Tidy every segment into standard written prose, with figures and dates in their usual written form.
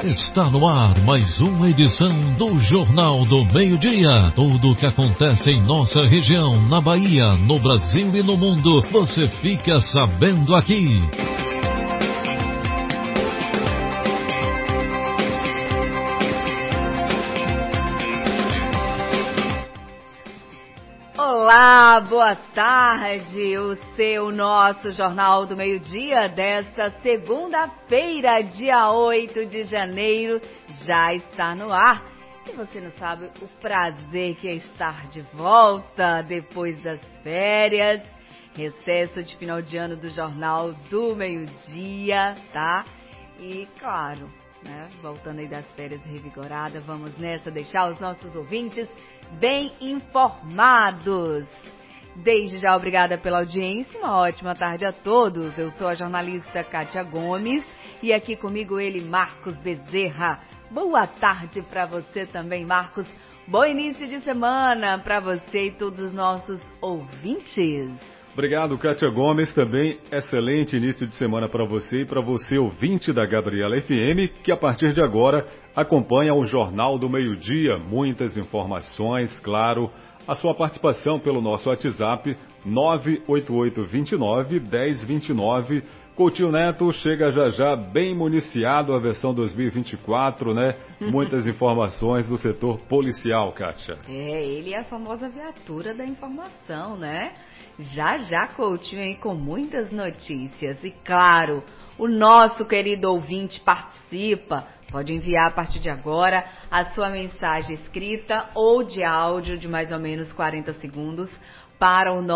Está no ar mais uma edição do Jornal do Meio-Dia. Tudo o que acontece em nossa região, na Bahia, no Brasil e no mundo, você fica sabendo aqui. Olá, boa tarde. O nosso Jornal do Meio-Dia desta segunda-feira, dia 8 de janeiro, já está no ar. E você não sabe o prazer que é estar de volta depois das férias, recesso de final de ano do Jornal do Meio-Dia, tá? E claro, né, voltando aí das férias revigorada, vamos nessa deixar os nossos ouvintes bem informados. Desde já, obrigada pela audiência, uma ótima tarde a todos. Eu sou a jornalista Kátia Gomes e aqui comigo ele, Marcos Bezerra. Boa tarde para você também, Marcos. Bom início de semana para você e todos os nossos ouvintes. Obrigado, Kátia Gomes. Também excelente início de semana para você e para você, ouvinte da Gabriela FM, que a partir de agora acompanha o Jornal do Meio-Dia. Muitas informações, claro. A sua participação pelo nosso WhatsApp 98829-1029. Coutinho Neto chega já bem municiado a versão 2024, né? Muitas informações do setor policial, Kátia. Ele é a famosa viatura da informação, né? Já, Coutinho, aí com muitas notícias. E claro, o nosso querido ouvinte participa. Pode enviar a partir de agora a sua mensagem escrita ou de áudio de mais ou menos 40 segundos para o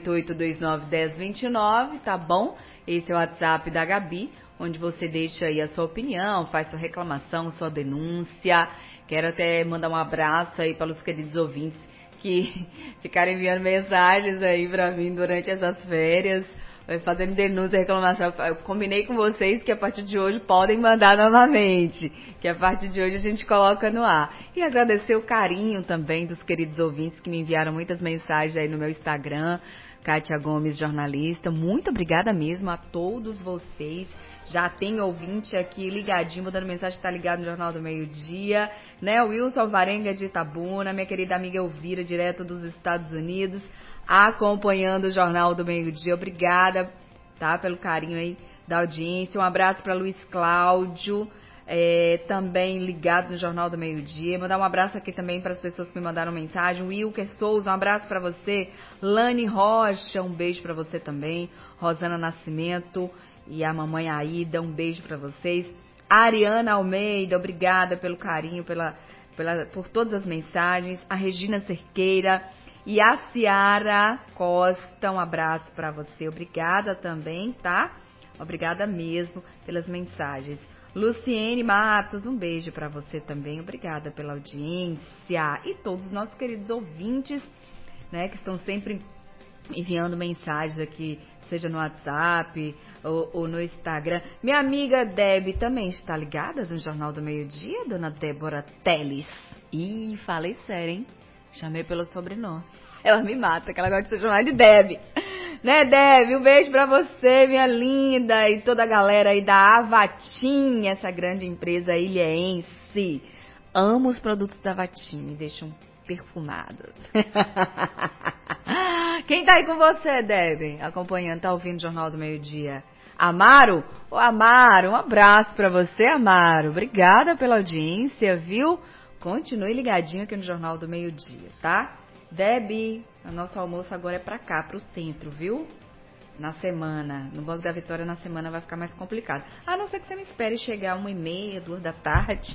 988291029, tá bom? Esse é o WhatsApp da Gabi, onde você deixa aí a sua opinião, faz sua reclamação, sua denúncia. Quero até mandar um abraço aí para os queridos ouvintes que ficaram enviando mensagens aí para mim durante essas férias, fazendo denúncia, reclamação. Eu combinei com vocês que a partir de hoje podem mandar novamente, que a partir de hoje a gente coloca no ar. E agradecer o carinho também dos queridos ouvintes que me enviaram muitas mensagens aí no meu Instagram, Kátia Gomes Jornalista. Muito obrigada mesmo a todos vocês. Já tem ouvinte aqui ligadinho, mandando mensagem que tá ligado no Jornal do Meio-Dia, né? O Wilson Alvarenga de Itabuna, minha querida amiga Elvira, direto dos Estados Unidos, acompanhando o Jornal do Meio-Dia. Obrigada, tá, pelo carinho aí da audiência. Um abraço para Luiz Cláudio, também ligado no Jornal do Meio-Dia. Mandar um abraço aqui também para as pessoas que me mandaram mensagem. Wilker Souza, um abraço para você. Lani Rocha, um beijo para você também. Rosana Nascimento e a mamãe Aida, um beijo para vocês. Ariana Almeida, obrigada pelo carinho, por todas as mensagens. A Regina Cerqueira e a Ciara Costa, um abraço para você. Obrigada também, tá? Obrigada mesmo pelas mensagens. Luciene Matos, um beijo para você também. Obrigada pela audiência. E todos os nossos queridos ouvintes, né, que estão sempre enviando mensagens aqui, seja no WhatsApp ou no Instagram. Minha amiga Deb também está ligada no Jornal do Meio-Dia, dona Débora Teles. Ih, falei sério, hein? Chamei pelo sobrenome. Ela me mata, que ela gosta de ser chamada de Deb. Né, Deb? Um beijo pra você, minha linda, e toda a galera aí da Avatim, essa grande empresa ilhéense. Amo os produtos da Avatim, me deixam perfumados. Quem tá aí com você, Deb? Acompanhando, tá ouvindo o Jornal do Meio-Dia? Amaro? Ô, Amaro, um abraço pra você, Amaro. Obrigada pela audiência, viu? Continue ligadinho aqui no Jornal do Meio-Dia, tá? Deb, o nosso almoço agora é pra cá, pro centro, viu? Na semana, no Banco da Vitória, na semana vai ficar mais complicado. A não ser que você me espere chegar 1h30, 2 da tarde.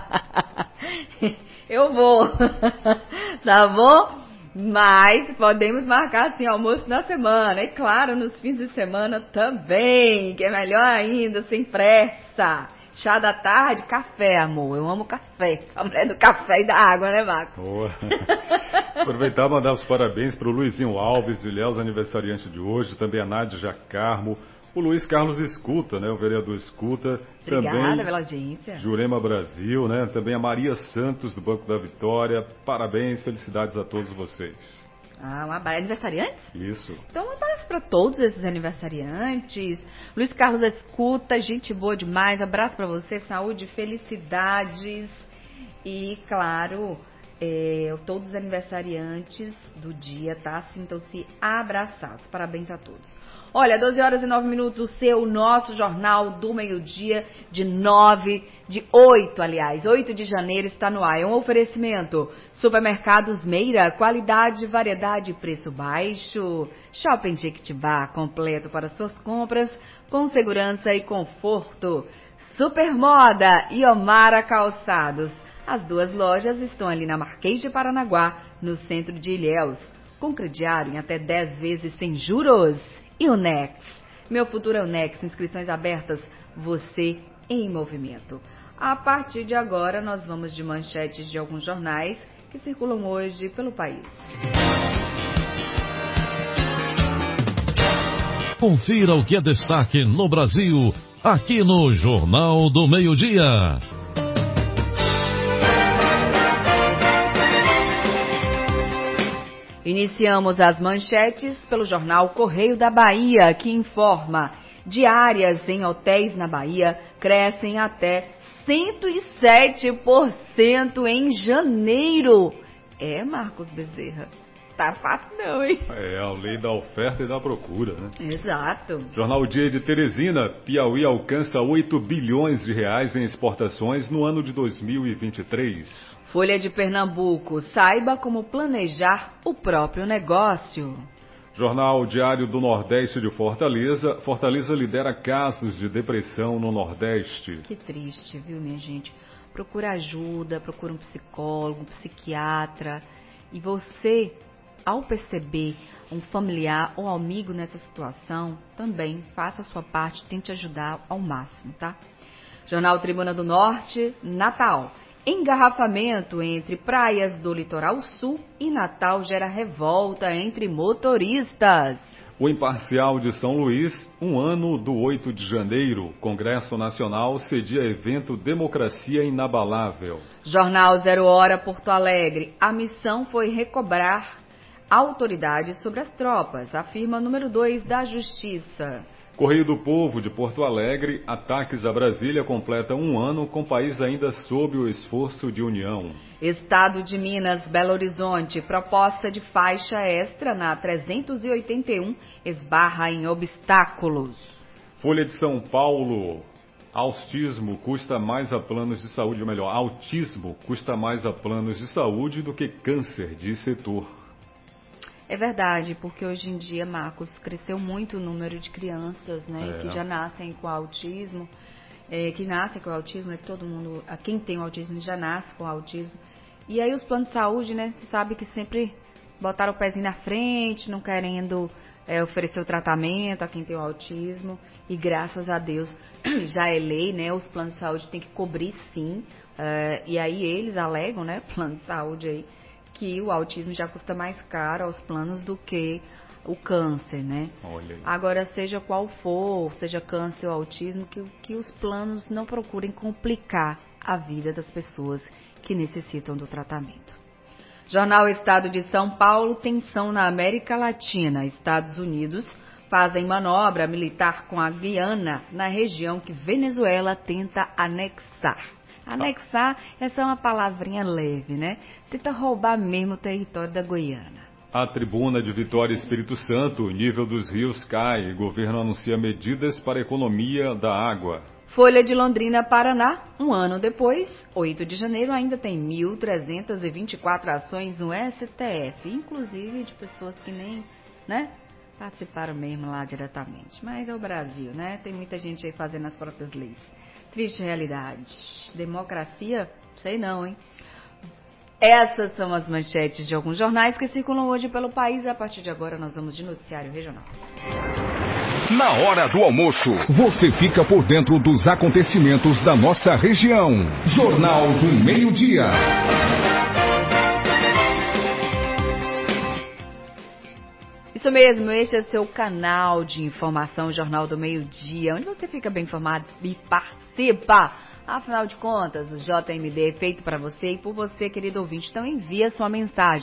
Eu vou, tá bom? Mas podemos marcar, assim, almoço na semana. E claro, nos fins de semana também, que é melhor ainda, sem pressa. Chá da tarde, café, amor. Eu amo café. A mulher do café e da água, né, Marco? Boa. Aproveitar e mandar os parabéns para o Luizinho Alves de Ilhéus, aniversariante de hoje. Também a Nádia Carmo. O Luiz Carlos Escuta, né? O vereador Escuta. Obrigada também pela audiência. Jurema Brasil, né? Também a Maria Santos, do Banco da Vitória. Parabéns, felicidades a todos vocês. Ah, um abraço. Aniversariantes? Isso. Então, um abraço para todos esses aniversariantes. Luiz Carlos escuta, gente boa demais. Abraço para você, saúde, felicidades. E, claro, todos os aniversariantes do dia, tá? Sintam-se abraçados. Parabéns a todos. Olha, 12 horas e 9 minutos, o nosso Jornal do Meio-Dia, de 8 de janeiro, está no ar. É um oferecimento. Supermercados Meira, qualidade, variedade e preço baixo. Shopping Jequitibá, completo para suas compras, com segurança e conforto. Supermoda e Omara Calçados. As duas lojas estão ali na Marquês de Paranaguá, no centro de Ilhéus, com crediário em até 10 vezes sem juros. E o Nex, meu futuro é o Nex, inscrições abertas, você em movimento. A partir de agora, nós vamos de manchetes de alguns jornais que circulam hoje pelo país. Confira o que é destaque no Brasil, aqui no Jornal do Meio-Dia. Iniciamos as manchetes pelo jornal Correio da Bahia, que informa: diárias em hotéis na Bahia crescem até 107% em janeiro. Marcos Bezerra, tá fácil não, hein? É a lei da oferta e da procura, né? Exato. Jornal Dia de Teresina, Piauí alcança 8 bilhões de reais em exportações no ano de 2023. Folha de Pernambuco, saiba como planejar o próprio negócio. Jornal Diário do Nordeste de Fortaleza, Fortaleza lidera casos de depressão no Nordeste. Que triste, viu, minha gente? Procura ajuda, procura um psicólogo, um psiquiatra. E você, ao perceber um familiar ou amigo nessa situação, também faça a sua parte, tente ajudar ao máximo, tá? Jornal Tribuna do Norte, Natal. Engarrafamento entre praias do litoral sul e Natal gera revolta entre motoristas. O Imparcial de São Luís, um ano do 8 de janeiro. Congresso Nacional cedia evento Democracia Inabalável. Jornal 0 Hora Porto Alegre. A missão foi recobrar autoridades sobre as tropas, afirma número 2 da Justiça. Correio do Povo de Porto Alegre, ataques a Brasília completa um ano com o país ainda sob o esforço de união. Estado de Minas, Belo Horizonte, proposta de faixa extra na 381 esbarra em obstáculos. Folha de São Paulo, autismo custa mais a planos de saúde, ou melhor, autismo custa mais a planos de saúde do que câncer, diz setor. É verdade, porque hoje em dia, Marcos, cresceu muito o número de crianças, né, que já nascem com autismo, todo mundo, quem tem autismo já nasce com autismo. E aí os planos de saúde, né, você sabe que sempre botaram o pezinho na frente, não querendo oferecer o tratamento a quem tem o autismo, e graças a Deus já é lei, né, os planos de saúde têm que cobrir sim, e aí eles alegam, né, plano de saúde aí, que o autismo já custa mais caro aos planos do que o câncer, né? Olha aí. Agora, seja qual for, seja câncer ou autismo, que os planos não procurem complicar a vida das pessoas que necessitam do tratamento. Jornal Estado de São Paulo, tensão na América Latina. Estados Unidos fazem manobra militar com a Guiana na região que Venezuela tenta anexar. Anexar é só uma palavrinha leve, né? Tenta roubar mesmo o território da Guiana. A tribuna de Vitória Espírito Santo, nível dos rios cai. Governo anuncia medidas para a economia da água. Folha de Londrina, Paraná, um ano depois, 8 de janeiro, ainda tem 1.324 ações no STF, inclusive de pessoas que nem, né, participaram mesmo lá diretamente. Mas é o Brasil, né? Tem muita gente aí fazendo as próprias leis. Triste realidade. Democracia? Sei não, hein? Essas são as manchetes de alguns jornais que circulam hoje pelo país. A partir de agora nós vamos de noticiário regional. Na hora do almoço, você fica por dentro dos acontecimentos da nossa região. Jornal do Meio-Dia. Isso mesmo, este é o seu canal de informação, Jornal do Meio-Dia, onde você fica bem informado e participa. Afinal de contas, o JMD é feito para você e por você, querido ouvinte. Então envia sua mensagem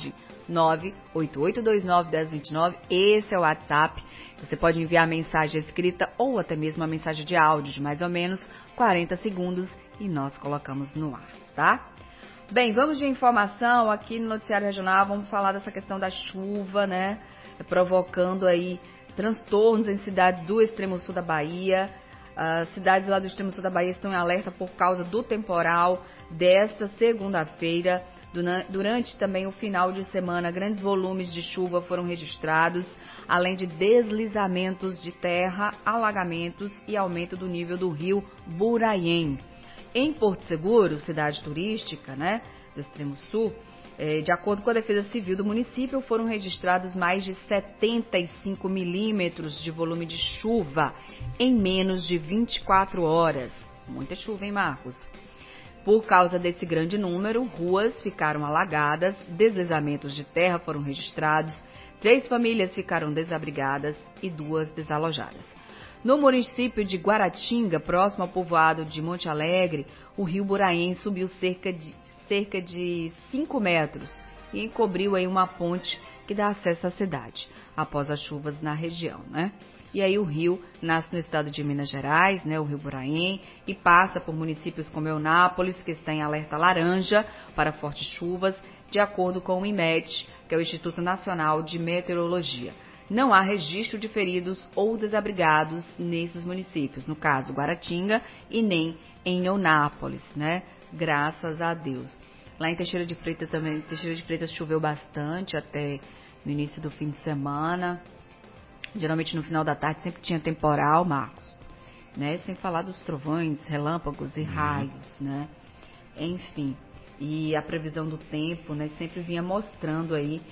988291029. Esse é o WhatsApp. Você pode enviar mensagem escrita ou até mesmo uma mensagem de áudio de mais ou menos 40 segundos e nós colocamos no ar, tá? Bem, vamos de informação aqui no Noticiário Regional. Vamos falar dessa questão da chuva, né? Provocando aí transtornos em cidades do extremo sul da Bahia. As cidades lá do extremo sul da Bahia estão em alerta por causa do temporal desta segunda-feira. Durante também o final de semana, grandes volumes de chuva foram registrados, além de deslizamentos de terra, alagamentos e aumento do nível do rio Buraiém. Em Porto Seguro, cidade turística, né, do extremo sul, de acordo com a Defesa Civil do município, foram registrados mais de 75 milímetros de volume de chuva em menos de 24 horas. Muita chuva, hein, Marcos? Por causa desse grande número, ruas ficaram alagadas, deslizamentos de terra foram registrados, 3 famílias ficaram desabrigadas e 2 desalojadas. No município de Guaratinga, próximo ao povoado de Monte Alegre, o rio Buraiém subiu cerca de 5 metros e encobriu aí uma ponte que dá acesso à cidade, após as chuvas na região, né? E aí o rio nasce no estado de Minas Gerais, né, o rio Buraiém, e passa por municípios como Eunápolis, que está em alerta laranja para fortes chuvas, de acordo com o IMET, que é o Instituto Nacional de Meteorologia. Não há registro de feridos ou desabrigados nesses municípios, no caso Guaratinga e nem em Eunápolis, né? Graças a Deus. Lá em Teixeira de Freitas também, Teixeira de Freitas choveu bastante até no início do fim de semana. Geralmente no final da tarde sempre tinha temporal, Marcos, né? Sem falar dos trovões, relâmpagos e raios, né? Enfim, e a previsão do tempo, né? Sempre vinha mostrando aí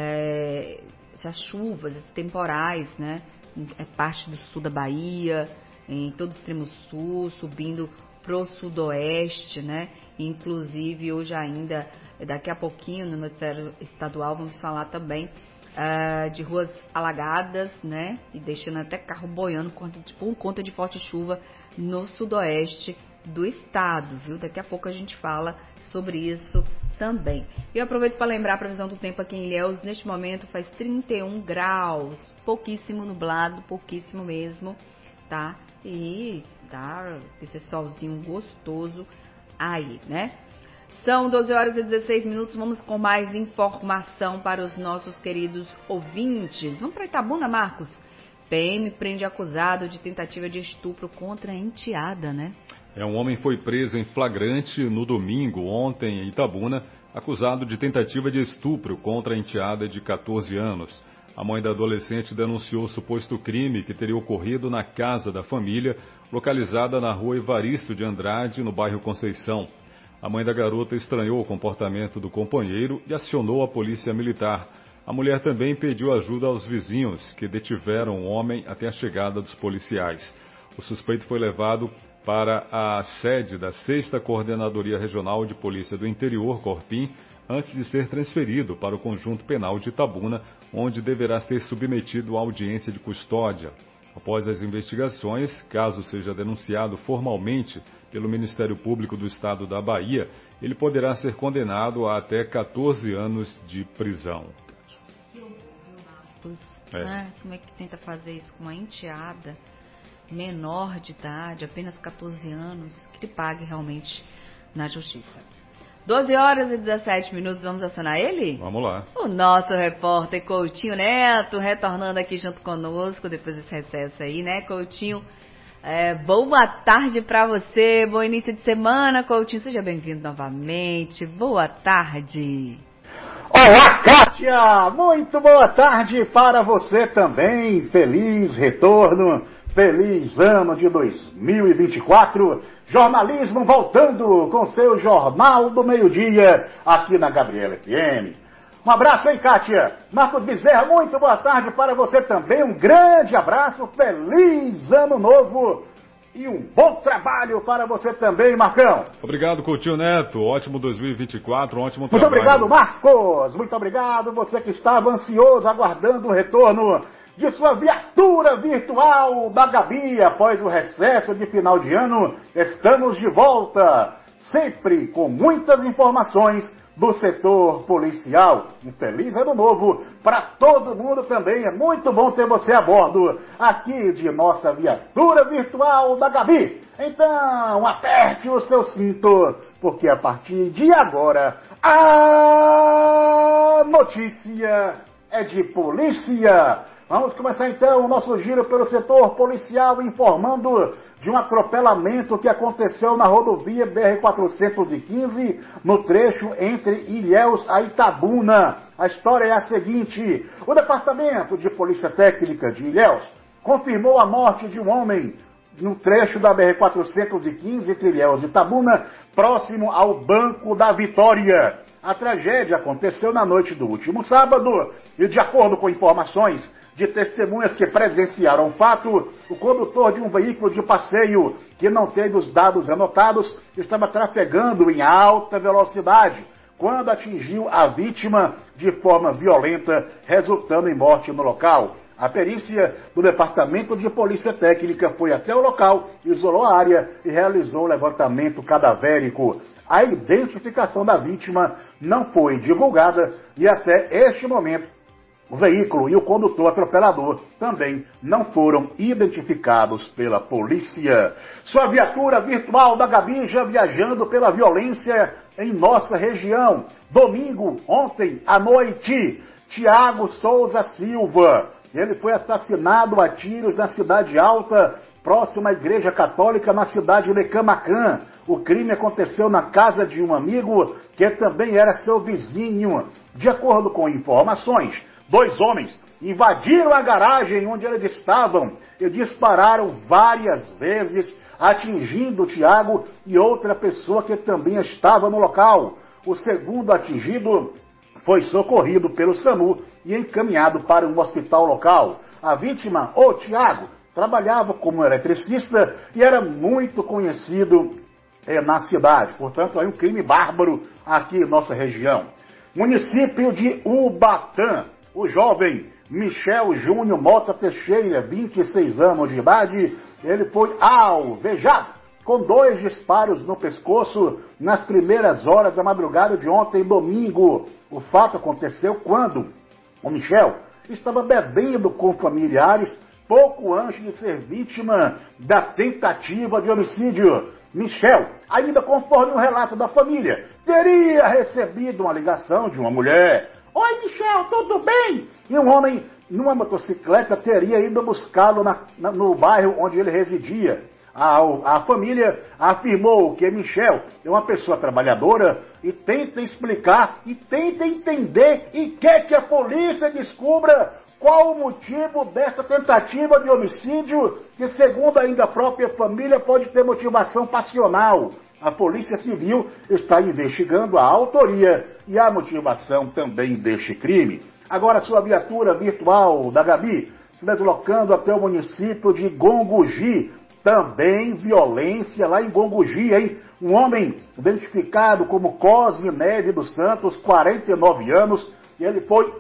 as chuvas, esses temporais, né? É parte do sul da Bahia, em todo o extremo sul, subindo pro sudoeste, né? Inclusive hoje ainda, daqui a pouquinho no noticiário estadual vamos falar também de ruas alagadas, né? E deixando até carro boiando por conta de forte chuva no sudoeste do estado, viu? Daqui a pouco a gente fala sobre isso também. E eu aproveito para lembrar a previsão do tempo aqui em Ilhéus. Neste momento faz 31 graus, pouquíssimo nublado, pouquíssimo mesmo, tá? E tá esse solzinho gostoso aí, né? São 12 horas e 16 minutos, vamos com mais informação para os nossos queridos ouvintes. Vamos para Itabuna, Marcos? PM prende acusado de tentativa de estupro contra a enteada, né? Um homem foi preso em flagrante no domingo, ontem, em Itabuna, acusado de tentativa de estupro contra a enteada de 14 anos. A mãe da adolescente denunciou o suposto crime que teria ocorrido na casa da família, localizada na rua Evaristo de Andrade, no bairro Conceição. A mãe da garota estranhou o comportamento do companheiro e acionou a polícia militar. A mulher também pediu ajuda aos vizinhos, que detiveram o homem até a chegada dos policiais. O suspeito foi levado para a sede da 6ª Coordenadoria Regional de Polícia do Interior, Corpim, antes de ser transferido para o Conjunto Penal de Itabuna, onde deverá ser submetido à audiência de custódia. Após as investigações, caso seja denunciado formalmente pelo Ministério Público do Estado da Bahia, ele poderá ser condenado a até 14 anos de prisão. Como é que tenta fazer isso com uma enteada menor de idade, apenas 14 anos, que ele pague realmente na justiça. 12 horas e 17 minutos, vamos acionar ele? Vamos lá. O nosso repórter Coutinho Neto, retornando aqui junto conosco, depois desse recesso aí, né, Coutinho? Boa tarde para você, bom início de semana, Coutinho, seja bem-vindo novamente, boa tarde. Olá, Kátia, muito boa tarde para você também, feliz retorno, feliz ano de 2024, jornalismo voltando com seu Jornal do Meio-Dia aqui na Gabriela FM. Um abraço, hein, Kátia? Marcos Bezerra, muito boa tarde para você também, um grande abraço, feliz ano novo e um bom trabalho para você também, Marcão. Obrigado, Coutinho Neto, ótimo 2024, ótimo trabalho. Muito obrigado, Marcos, muito obrigado, você que estava ansioso, aguardando o retorno de sua viatura virtual da Gabi. Após o recesso de final de ano, estamos de volta, sempre com muitas informações, do setor policial. Um feliz ano novo para todo mundo também. É muito bom ter você a bordo aqui de nossa viatura virtual da Gabi. Então, aperte o seu cinto, porque a partir de agora, a notícia é de polícia. Vamos começar então o nosso giro pelo setor policial, informando de um atropelamento que aconteceu na rodovia BR-415, no trecho entre Ilhéus a Itabuna. A história é a seguinte: o Departamento de Polícia Técnica de Ilhéus confirmou a morte de um homem no trecho da BR-415 entre Ilhéus e Itabuna, próximo ao Banco da Vitória. A tragédia aconteceu na noite do último sábado e, de acordo com informações de testemunhas que presenciaram o fato, o condutor de um veículo de passeio, que não teve os dados anotados, estava trafegando em alta velocidade quando atingiu a vítima de forma violenta, resultando em morte no local. A perícia do Departamento de Polícia Técnica foi até o local, isolou a área e realizou o levantamento cadavérico. A identificação da vítima não foi divulgada e até este momento o veículo e o condutor atropelador também não foram identificados pela polícia. Sua viatura virtual da Gabi já viajando pela violência em nossa região. Domingo, ontem à noite, Tiago Souza Silva. Ele foi assassinado a tiros na Cidade Alta, próxima à Igreja Católica, na cidade de Camacan. O crime aconteceu na casa de um amigo que também era seu vizinho. De acordo com informações, 2 homens invadiram a garagem onde eles estavam e dispararam várias vezes, atingindo o Tiago e outra pessoa que também estava no local. O segundo atingido foi socorrido pelo SAMU e encaminhado para um hospital local. A vítima, o Tiago, trabalhava como eletricista e era muito conhecido na cidade. Portanto, é um crime bárbaro aqui em nossa região. Município de Ubatã. O jovem Michel Júnior Mota Teixeira, 26 anos de idade, ele foi alvejado com 2 disparos no pescoço nas primeiras horas da madrugada de ontem, domingo. O fato aconteceu quando o Michel estava bebendo com familiares pouco antes de ser vítima da tentativa de homicídio. Michel, ainda conforme o relato da família, teria recebido uma ligação de uma mulher. Oi, Michel, tudo bem? E um homem numa motocicleta teria ido buscá-lo no bairro onde ele residia. A família afirmou que Michel é uma pessoa trabalhadora e tenta explicar e tenta entender e quer que a polícia descubra qual o motivo dessa tentativa de homicídio que, segundo ainda a própria família, pode ter motivação passional. A Polícia Civil está investigando a autoria e a motivação também deste crime. Agora, sua viatura virtual da Gabi, se deslocando até o município de Gongogi. Também violência lá em Gongogi, hein? Um homem identificado como Cosme Neve dos Santos, 49 anos, e ele foi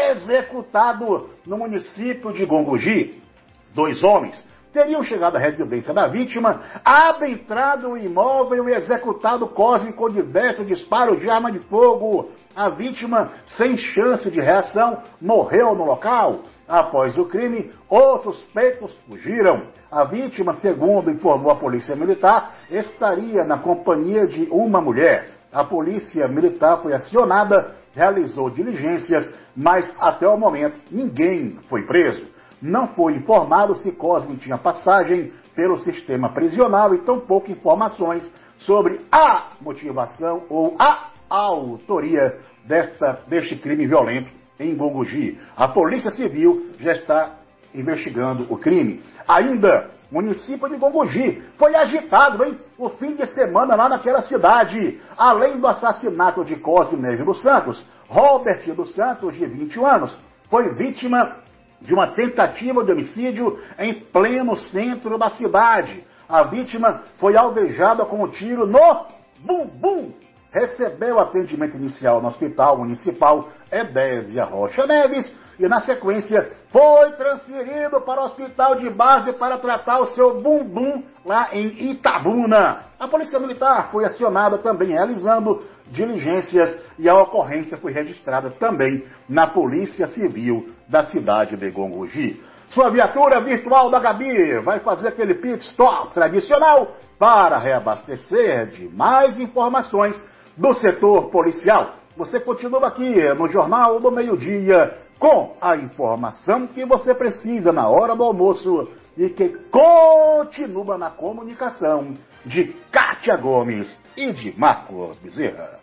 executado no município de Gongogi. 2 homens teriam chegado à residência da vítima, adentrado o imóvel e executado Cosme com diversos disparos de arma de fogo. A vítima, sem chance de reação, morreu no local. Após o crime, outros suspeitos fugiram. A vítima, segundo informou a Polícia Militar, estaria na companhia de uma mulher. A Polícia Militar foi acionada, realizou diligências, mas até o momento ninguém foi preso. Não foi informado se Cosme tinha passagem pelo sistema prisional e tampouco informações sobre a motivação ou a autoria deste crime violento em Gongogi. A Polícia Civil já está investigando o crime. Ainda, o município de Gongogi foi agitado, hein? O fim de semana lá naquela cidade. Além do assassinato de Cosme Neve dos Santos, Robert dos Santos, de 21 anos, foi vítima de uma tentativa de homicídio em pleno centro da cidade. A vítima foi alvejada com um tiro no bumbum. recebeu atendimento inicial no Hospital Municipal Edésia Rocha Neves e, na sequência, foi transferido para o Hospital de Base para tratar o seu bumbum lá em Itabuna. A Polícia Militar foi acionada também realizando diligências e a ocorrência foi registrada também na Polícia Civil da cidade de Gongogi. Sua viatura virtual da Gabi vai fazer aquele pit stop tradicional para reabastecer de mais informações do setor policial. Você continua aqui no Jornal do Meio-Dia com a informação que você precisa na hora do almoço e que continua na comunicação de Kátia Gomes e de Marcos Bezerra.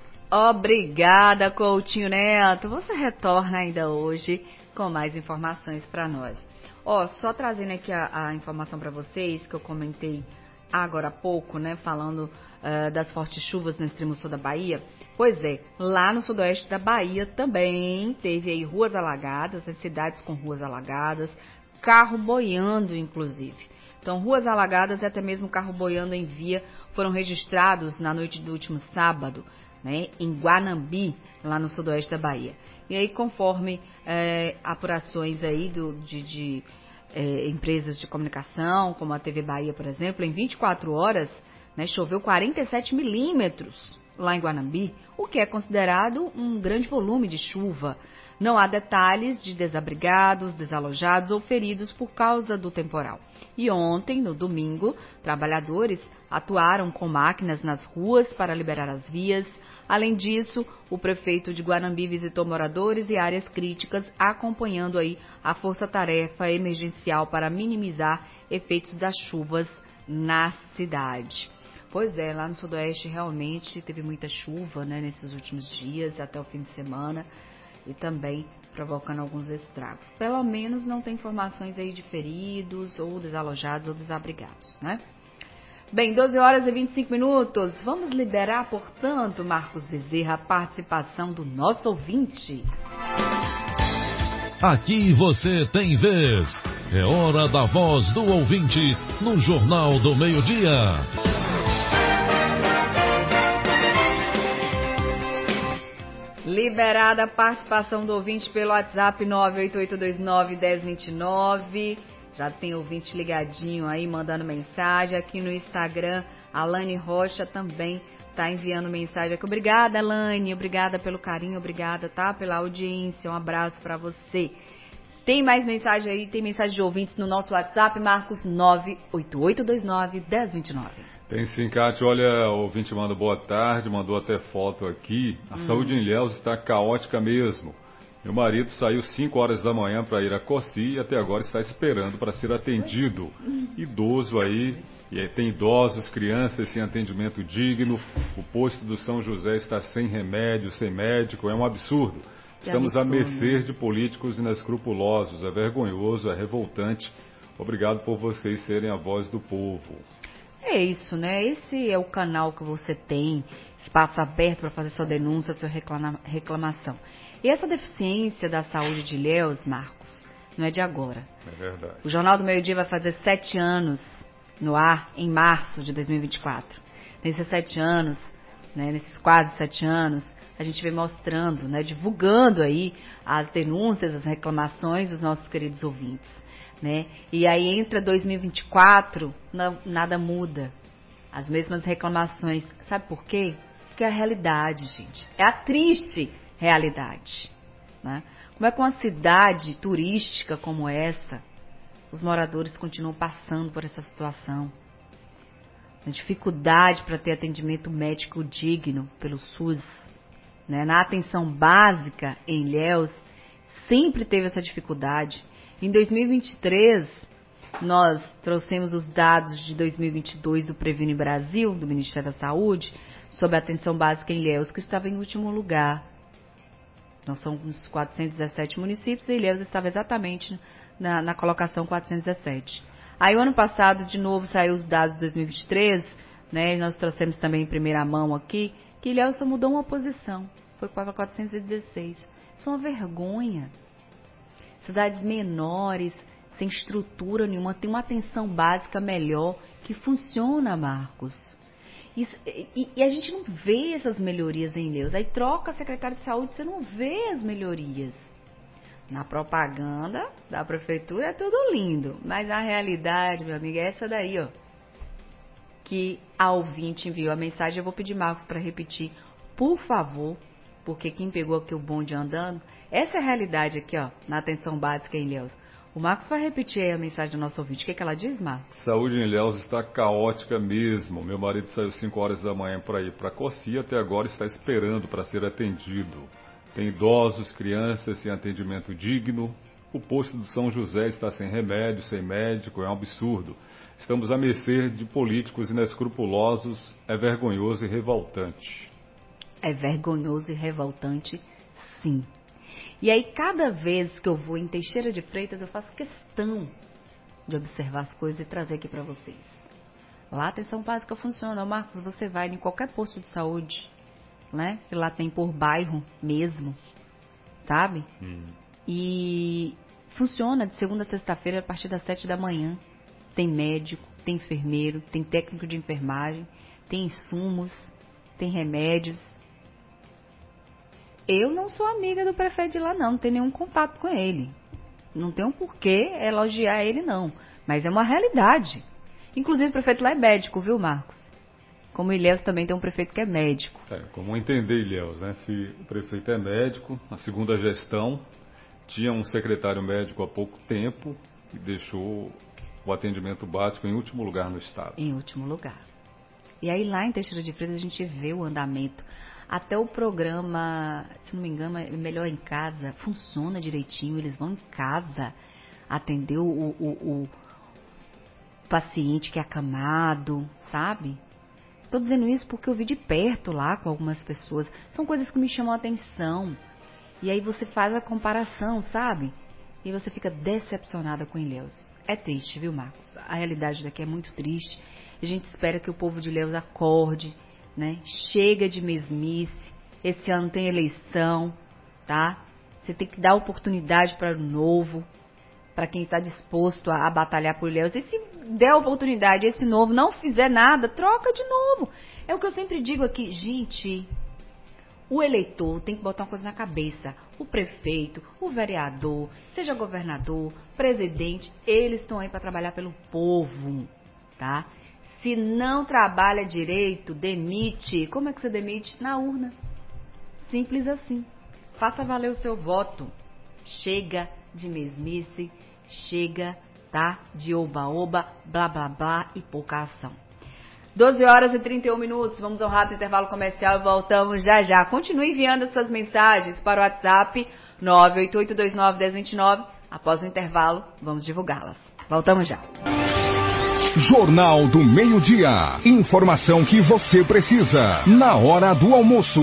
Obrigada, Coutinho Neto. Você retorna ainda hoje com mais informações para nós. Só trazendo aqui a informação para vocês que eu comentei agora há pouco, né, falando das fortes chuvas no extremo sul da Bahia. Pois é, lá no sudoeste da Bahia também teve aí ruas alagadas, as cidades com ruas alagadas, carro boiando inclusive. Então, ruas alagadas e até mesmo carro boiando em via foram registrados na noite do último sábado, né, em Guanambi, lá no sudoeste da Bahia. E aí, conforme apurações aí de empresas de comunicação, como a TV Bahia, por exemplo, em 24 horas, né, choveu 47 milímetros lá em Guanambi, o que é considerado um grande volume de chuva. Não há detalhes de desabrigados, desalojados ou feridos por causa do temporal. E ontem, no domingo, trabalhadores atuaram com máquinas nas ruas para liberar as vias. Além disso, o prefeito de Guanambi visitou moradores e áreas críticas, acompanhando aí a força-tarefa emergencial para minimizar efeitos das chuvas na cidade. Pois é, lá no sudoeste realmente teve muita chuva, né, nesses últimos dias, até o fim de semana, e também provocando alguns estragos. Pelo menos não tem informações aí de feridos, ou desalojados, ou desabrigados, né? Bem, 12 horas e 25 minutos. Vamos liberar, portanto, Marcos Bezerra, a participação do nosso ouvinte. Aqui você tem vez. É hora da voz do ouvinte no Jornal do Meio-Dia. Liberada a participação do ouvinte pelo WhatsApp 98829-1029. Já tem ouvinte ligadinho aí, mandando mensagem. Aqui no Instagram, a Lane Rocha também está enviando mensagem aqui. Obrigada, Lane. Obrigada pelo carinho, obrigada, tá? Pela audiência. Um abraço para você. Tem mais mensagem aí, tem mensagem de ouvintes no nosso WhatsApp, Marcos, 98829-1029. Tem sim, Kátia. Olha, o ouvinte manda boa tarde, mandou até foto aqui. A saúde em Ilhéus está caótica mesmo. Meu marido saiu 5 horas da manhã para ir a Coci e até agora está esperando para ser atendido. Idoso aí, e tem idosos, crianças sem atendimento digno. O posto do São José está sem remédio, sem médico, é um absurdo. Estamos à mercê de políticos inescrupulosos, é vergonhoso, é revoltante. Obrigado por vocês serem a voz do povo. É isso, né? Esse é o canal que você tem, espaço aberto para fazer sua denúncia, sua reclamação. E essa deficiência da saúde de Ilhéus, Marcos, não é de agora. É verdade. O Jornal do Meio-Dia vai fazer 7 anos no ar em março de 2024. Nesses 7 anos, né, nesses quase 7 anos, a gente vem mostrando, né, divulgando aí as denúncias, as reclamações dos nossos queridos ouvintes, né? E aí entra 2024, nada muda. As mesmas reclamações. Sabe por quê? Porque é a realidade, gente. É a triste realidade, né? Como é que uma cidade turística como essa, os moradores continuam passando por essa situação? A dificuldade para ter atendimento médico digno pelo SUS, né? Na atenção básica em Ilhéus, sempre teve essa dificuldade. Em 2023, nós trouxemos os dados de 2022 do Previne Brasil, do Ministério da Saúde, sobre a atenção básica em Ilhéus, que estava em último lugar. Nós somos 417 municípios e Ilhéus estava exatamente na colocação 417. Aí, o ano passado, de novo, saiu os dados de 2023, né? Nós trouxemos também em primeira mão aqui, que Ilhéus só mudou uma posição, foi para 416. Isso é uma vergonha. Cidades menores, sem estrutura nenhuma, tem uma atenção básica melhor, que funciona, Marcos. E a gente não vê essas melhorias em Ilhéus. Aí troca a secretária de saúde, você não vê as melhorias. Na propaganda da prefeitura é tudo lindo, mas a realidade, meu amigo, é essa daí, ó. Que a ouvinte enviou a mensagem, eu vou pedir Marcos para repetir, por favor, porque quem pegou aqui o bonde andando, essa é a realidade aqui, ó, na atenção básica em Ilhéus. O Marcos vai repetir aí a mensagem do nosso ouvinte. O que ela diz, Marcos? Saúde em Ilhéus está caótica mesmo. Meu marido saiu 5 horas da manhã para ir para Coci e até agora está esperando para ser atendido. Tem idosos, crianças sem atendimento digno. O posto do São José está sem remédio, sem médico, é um absurdo. Estamos à mercê de políticos inescrupulosos, é vergonhoso e revoltante. É vergonhoso e revoltante, sim. E aí, cada vez que eu vou em Teixeira de Freitas, eu faço questão de observar as coisas e trazer aqui para vocês. Lá a atenção básica funciona. Marcos, você vai em qualquer posto de saúde, né? Que lá tem por bairro mesmo, sabe? E funciona de segunda a sexta-feira a partir das 7 da manhã. Tem médico, tem enfermeiro, tem técnico de enfermagem, tem insumos, tem remédios. Eu não sou amiga do prefeito de lá, não tenho nenhum contato com ele. Não tenho por que elogiar ele, não. Mas é uma realidade. Inclusive, o prefeito lá é médico, viu, Marcos? Como Ilhéus também tem um prefeito que é médico. Como entender Ilhéus, né? Se o prefeito é médico, na segunda gestão, tinha um secretário médico há pouco tempo e deixou o atendimento básico em último lugar no estado. Em último lugar. E aí lá em Teixeira de Freitas a gente vê o andamento. Até o programa, se não me engano, é Melhor em Casa, funciona direitinho. Eles vão em casa atender o paciente que é acamado, sabe? Estou dizendo isso porque eu vi de perto lá com algumas pessoas. São coisas que me chamam a atenção. E aí você faz a comparação, sabe? E você fica decepcionada com Ilhéus. É triste, viu, Marcos? A realidade daqui é muito triste. A gente espera que o povo de Ilhéus acorde, né? Chega de mesmice. Esse ano tem eleição, tá? Você tem que dar oportunidade para o novo, para quem está disposto a batalhar por Ilhéus. E se der oportunidade e esse novo não fizer nada, troca de novo. É o que eu sempre digo aqui, gente. O eleitor tem que botar uma coisa na cabeça. O prefeito, o vereador, seja governador, presidente, eles estão aí para trabalhar pelo povo, tá? Se não trabalha direito, demite. Como é que você demite? Na urna. Simples assim. Faça valer o seu voto. Chega de mesmice, chega, tá? De oba-oba, blá blá blá e pouca ação. 12 horas e 31 minutos, vamos ao rápido intervalo comercial e voltamos já já. Continue enviando as suas mensagens para o WhatsApp 988291029. Após o intervalo, vamos divulgá-las. Voltamos já. Jornal do Meio-Dia. Informação que você precisa na hora do almoço.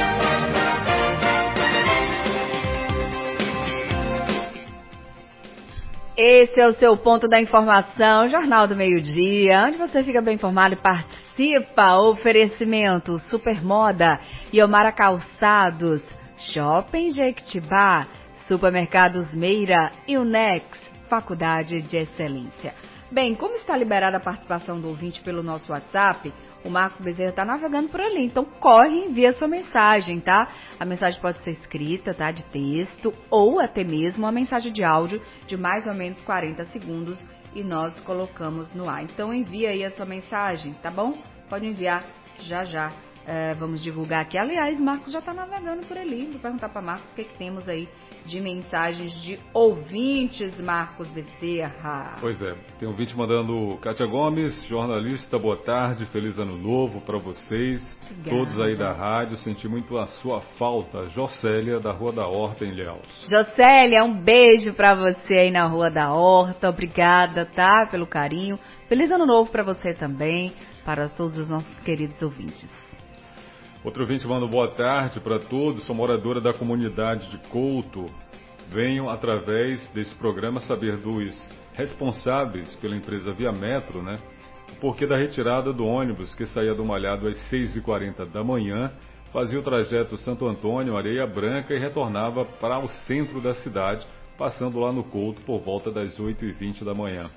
Esse é o seu ponto da informação, Jornal do Meio-Dia, onde você fica bem informado e participa. Oferecimento Supermoda, Iomara Calçados, Shopping Jequitibá, Supermercados Meira e Unex, Faculdade de Excelência. Bem, como está liberada a participação do ouvinte pelo nosso WhatsApp, o Marcos Bezerra está navegando por ali, então corre e envia sua mensagem, tá? A mensagem pode ser escrita, tá? De texto, ou até mesmo uma mensagem de áudio de mais ou menos 40 segundos e nós colocamos no ar. Então envia aí a sua mensagem, tá bom? Pode enviar já já. Vamos divulgar aqui. Aliás, Marcos já está navegando por ali. Vou perguntar para Marcos o que temos aí de mensagens de ouvintes, Marcos Bezerra. Pois é, tem ouvinte mandando: Kátia Gomes, jornalista, boa tarde, feliz ano novo para vocês. Obrigada. Todos aí da rádio, senti muito a sua falta. Jocélia, da Rua da Horta, em Ilhéus. Jocélia, um beijo para você aí na Rua da Horta, obrigada, tá, pelo carinho. Feliz ano novo para você também, para todos os nossos queridos ouvintes. Outro ouvinte manda boa tarde para todos, sou moradora da comunidade de Couto. Venho, através desse programa, saber dos responsáveis pela empresa Via Metro, né? O porquê da retirada do ônibus que saía do Malhado às 6h40 da manhã, fazia o trajeto Santo Antônio, Areia Branca e retornava para o centro da cidade, passando lá no Couto por volta das 8h20 da manhã.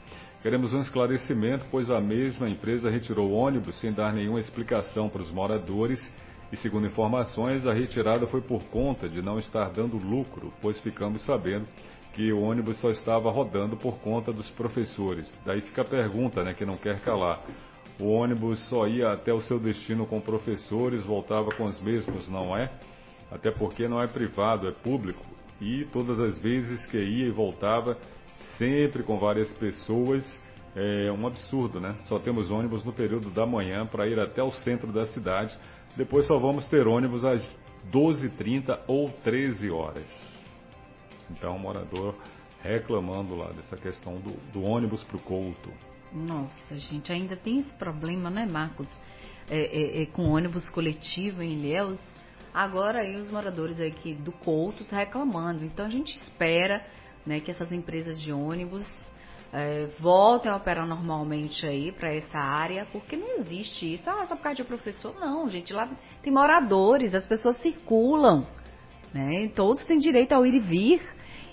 Queremos um esclarecimento, pois a mesma empresa retirou o ônibus sem dar nenhuma explicação para os moradores e, segundo informações, a retirada foi por conta de não estar dando lucro, pois ficamos sabendo que o ônibus só estava rodando por conta dos professores. Daí fica a pergunta, né, que não quer calar. O ônibus só ia até o seu destino com professores, voltava com os mesmos, não é? Até porque não é privado, é público. E todas as vezes que ia e voltava, sempre com várias pessoas, é um absurdo, né? Só temos ônibus no período da manhã para ir até o centro da cidade. Depois só vamos ter ônibus às 12h30 ou 13 horas. Então, o morador reclamando lá dessa questão do ônibus para o Couto. Nossa, gente, ainda tem esse problema, né, Marcos? Com ônibus coletivo em Ilhéus. Agora aí os moradores aqui do Couto reclamando. Então a gente espera, né, que essas empresas de ônibus voltem a operar normalmente aí para essa área, porque não existe isso. Só por causa de professor, não, gente. Lá tem moradores, as pessoas circulam, né? Todos têm direito ao ir e vir.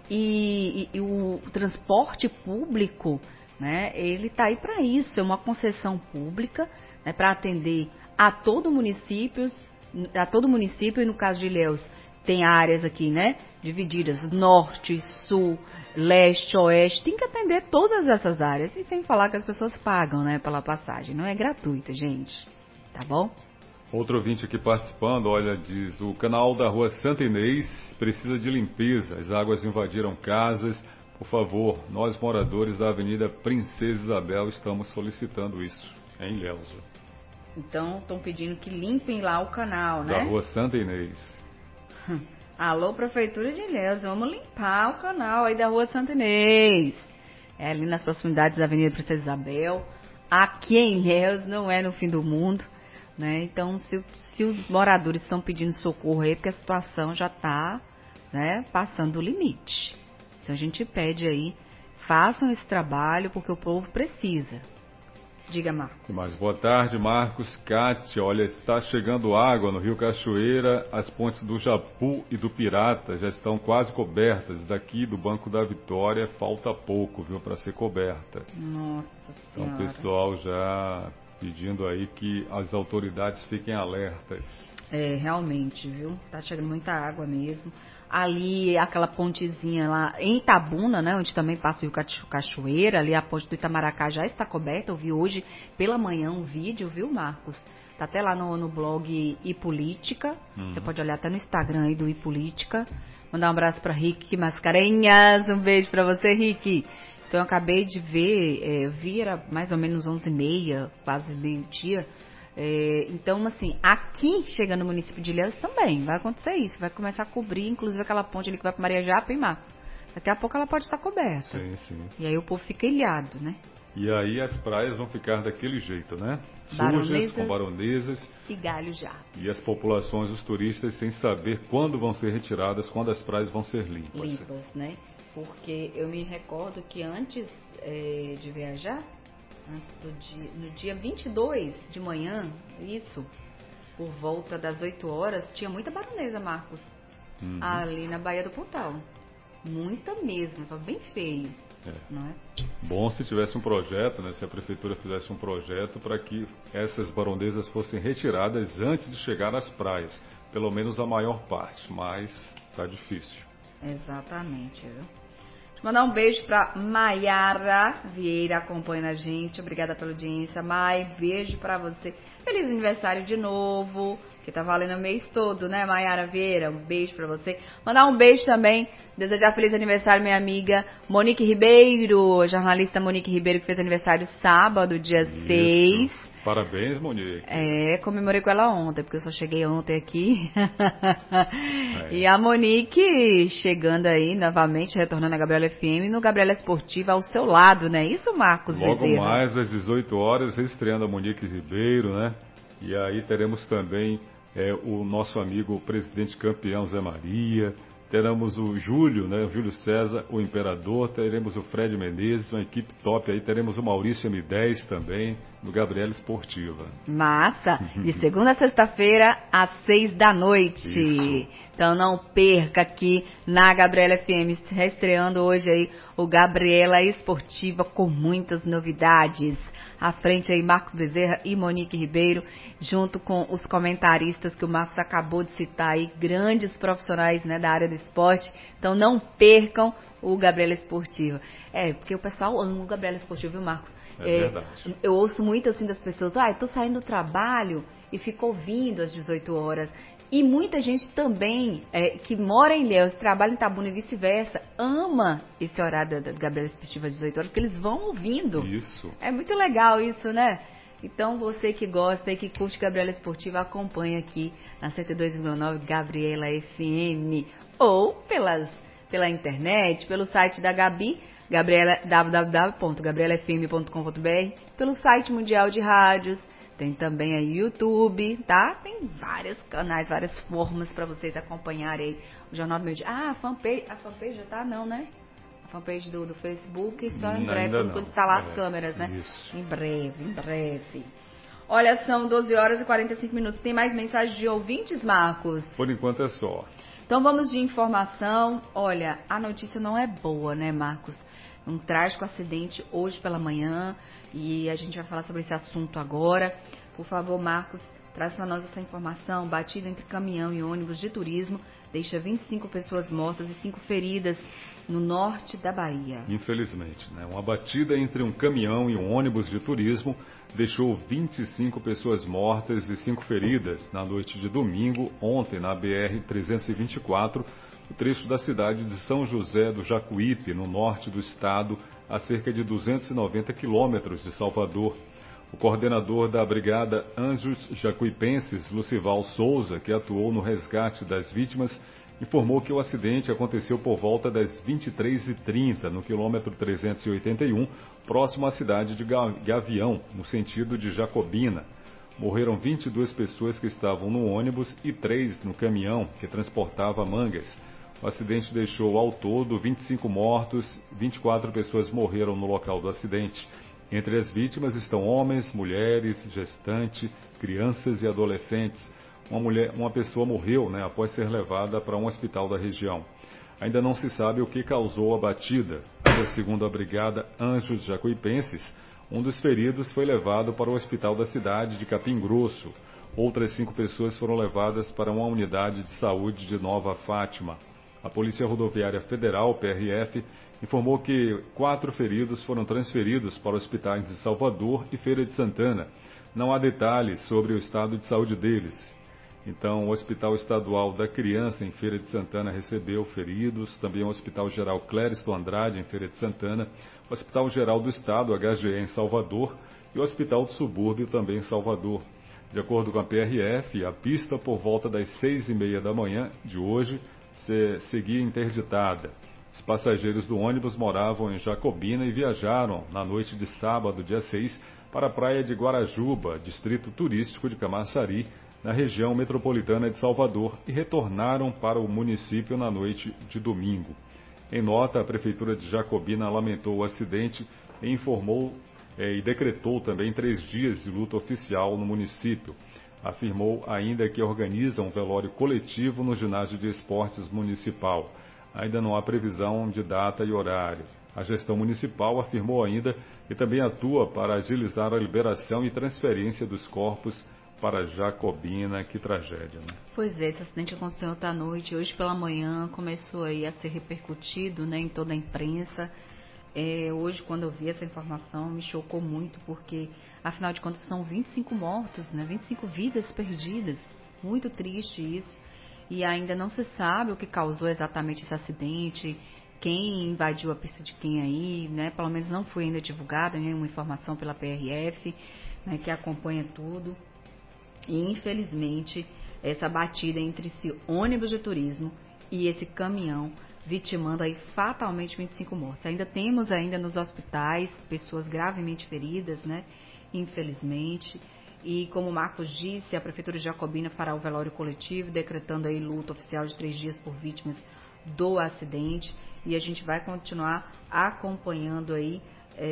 E o transporte público, né, ele está aí para isso. É uma concessão pública, né, para atender a todo município, e no caso de Ilhéus tem áreas aqui, né, divididas, norte, sul, leste, oeste, tem que atender todas essas áreas, e sem falar que as pessoas pagam, né, pela passagem, não é gratuita, gente, tá bom? Outro ouvinte aqui participando, olha, diz, o canal da rua Santa Inês precisa de limpeza, as águas invadiram casas, por favor, nós moradores da Avenida Princesa Isabel estamos solicitando isso, em Ilhéus. Então, estão pedindo que limpem lá o canal, né? Da rua Santa Inês. Alô, Prefeitura de Ilhéus, vamos limpar o canal aí da rua Santa Inês. É ali nas proximidades da Avenida Princesa Isabel. Aqui em Ilhéus não é no fim do mundo, né? Então, se os moradores estão pedindo socorro aí, porque a situação já está, né, passando o limite. Então, a gente pede aí, façam esse trabalho, porque o povo precisa. Diga, Marcos. Mas boa tarde, Marcos. Cátia, olha, está chegando água no Rio Cachoeira, as pontes do Japu e do Pirata já estão quase cobertas. Daqui do Banco da Vitória falta pouco, viu, para ser coberta. Nossa Senhora. Então, o pessoal já pedindo aí que as autoridades fiquem alertas. Realmente, viu? Tá chegando muita água mesmo. Ali, aquela pontezinha lá em Itabuna, né? Onde também passa o Rio Cachoeira, ali a ponte do Itamaracá já está coberta. Eu vi hoje pela manhã um vídeo, viu, Marcos? Tá até lá no blog iPolítica. Você pode olhar até no Instagram aí do iPolítica. Mandar um abraço pra Rick Mascarenhas. Um beijo pra você, Rick. Então, eu acabei de ver, eu vi, era mais ou menos 11h30, quase meio-dia. Então, assim, aqui, chegando no município de Ilhéus também, vai acontecer isso. Vai começar a cobrir, inclusive, aquela ponte ali que vai para Maria Japa, hein, Marcos? Daqui a pouco ela pode estar coberta. Sim, sim. E aí o povo fica ilhado, né? E aí as praias vão ficar daquele jeito, né? Baronesas, sujas, com baronesas. E galho já. E as populações, os turistas, sem saber quando vão ser retiradas, quando as praias vão ser limpas. Limpas, né? Porque eu me recordo que antes de viajar, no dia 22 de manhã, isso, por volta das 8 horas, tinha muita baronesa, Marcos, ali na Baía do Pontal. Muita mesmo, estava bem feio. Não é? Bom se tivesse um projeto, né, se a prefeitura fizesse um projeto para que essas baronesas fossem retiradas antes de chegar às praias, pelo menos a maior parte, mas tá difícil. Exatamente, viu? Mandar um beijo pra Maiara Vieira, acompanhando a gente. Obrigada pela audiência, Mai. Beijo pra você. Feliz aniversário de novo, que tá valendo o mês todo, né, Maiara Vieira? Um beijo pra você. Mandar um beijo também, desejar feliz aniversário minha amiga Monique Ribeiro, jornalista Monique Ribeiro, que fez aniversário sábado, dia 6. Parabéns, Monique. Comemorei com ela ontem, porque eu só cheguei ontem aqui. E a Monique chegando aí novamente, retornando a Gabriela FM, no Gabriela Esportiva ao seu lado, né? Isso, Marcos Logo Bezerra. mais às 18 horas, estreando a Monique Ribeiro, né? E aí teremos também o nosso amigo, o presidente campeão Zé Maria, teremos o Júlio, né, o Júlio César, o Imperador, teremos o Fred Menezes, uma equipe top aí, teremos o Maurício M10 também, do Gabriela Esportiva. Massa! De segunda a sexta-feira, às 6 da noite. Isso. Então não perca aqui na Gabriela FM, reestreando hoje aí o Gabriela Esportiva com muitas novidades. À frente aí Marcos Bezerra e Monique Ribeiro, junto com os comentaristas que o Marcos acabou de citar aí, grandes profissionais, né, da área do esporte. Então não percam o Gabriela Esportiva. Porque o pessoal ama o Gabriela Esportiva, viu, Marcos? Verdade. Eu ouço muito assim das pessoas, eu tô saindo do trabalho e fico ouvindo às 18 horas. E muita gente também, que mora em Ilhéus, trabalha em Itabuna e vice-versa, ama esse horário da Gabriela Esportiva às 18 horas, porque eles vão ouvindo. Isso. É muito legal isso, né? Então, você que gosta e que curte Gabriela Esportiva, acompanha aqui na 102,9 Gabriela FM. Ou pela internet, pelo site da Gabi, www.gabrielafm.com.br, pelo site mundial de rádios. Tem também aí YouTube, tá? Tem vários canais, várias formas para vocês acompanharem aí o Jornal do Meio Dia. A fanpage já tá? Não, né? A fanpage do Facebook, só em breve, quando instalar as câmeras, né? Isso. Em breve. Olha, são 12 horas e 45 minutos. Tem mais mensagem de ouvintes, Marcos? Por enquanto é só. Então vamos de informação. Olha, a notícia não é boa, né, Marcos? Um trágico acidente hoje pela manhã e a gente vai falar sobre esse assunto agora. Por favor, Marcos, traz para nós essa informação. Batida entre caminhão e ônibus de turismo deixa 25 pessoas mortas e 5 feridas no norte da Bahia. Infelizmente, né? Uma batida entre um caminhão e um ônibus de turismo deixou 25 pessoas mortas e 5 feridas na noite de domingo, ontem, na BR-324, o trecho da cidade de São José do Jacuípe, no norte do estado, a cerca de 290 quilômetros de Salvador. O coordenador da Brigada Anjos Jacuipenses, Lucival Souza, que atuou no resgate das vítimas, informou que o acidente aconteceu por volta das 23h30, no quilômetro 381, próximo à cidade de Gavião, no sentido de Jacobina. Morreram 22 pessoas que estavam no ônibus e 3 no caminhão que transportava mangas. O acidente deixou ao todo 25 mortos, 24 pessoas morreram no local do acidente. Entre as vítimas estão homens, mulheres, gestantes, crianças e adolescentes. Uma pessoa morreu, após ser levada para um hospital da região. Ainda não se sabe o que causou a batida. Segundo a Brigada Anjos Jacuipenses, um dos feridos foi levado para o hospital da cidade de Capim Grosso. Outras 5 pessoas foram levadas para uma unidade de saúde de Nova Fátima. A Polícia Rodoviária Federal, PRF, informou que 4 feridos foram transferidos para hospitais de Salvador e Feira de Santana. Não há detalhes sobre o estado de saúde deles. Então, o Hospital Estadual da Criança, em Feira de Santana, recebeu feridos. Também o Hospital Geral Clériston Andrade, em Feira de Santana. O Hospital Geral do Estado, HGE, em Salvador. E o Hospital do Subúrbio, também em Salvador. De acordo com a PRF, a pista, por volta das 6h30 da manhã de hoje, seguia interditada. Os passageiros do ônibus moravam em Jacobina e viajaram, na noite de sábado, dia 6, para a praia de Guarajuba, distrito turístico de Camaçari, na região metropolitana de Salvador, e retornaram para o município na noite de domingo. Em nota, a Prefeitura de Jacobina lamentou o acidente e informou e decretou também 3 dias de luta oficial no município. Afirmou ainda que organiza um velório coletivo no ginásio de esportes municipal. Ainda não há previsão de data e horário. A gestão municipal afirmou ainda que também atua para agilizar a liberação e transferência dos corpos para Jacobina. Que tragédia, né? Pois é, esse acidente aconteceu ontem à noite. Hoje pela manhã começou aí a ser repercutido, em toda a imprensa. Hoje, quando eu vi essa informação, me chocou muito, porque, afinal de contas, são 25 mortos, 25 vidas perdidas. Muito triste isso. E ainda não se sabe o que causou exatamente esse acidente, quem invadiu a pista de quem aí, Pelo menos não foi ainda divulgada nenhuma informação pela PRF, que acompanha tudo. E, infelizmente, essa batida entre esse ônibus de turismo e esse caminhão, vitimando aí fatalmente 25 mortos. Ainda temos nos hospitais pessoas gravemente feridas, infelizmente. E como o Marcos disse, a Prefeitura de Jacobina fará o velório coletivo, decretando aí luta oficial de 3 dias por vítimas do acidente e a gente vai continuar acompanhando aí.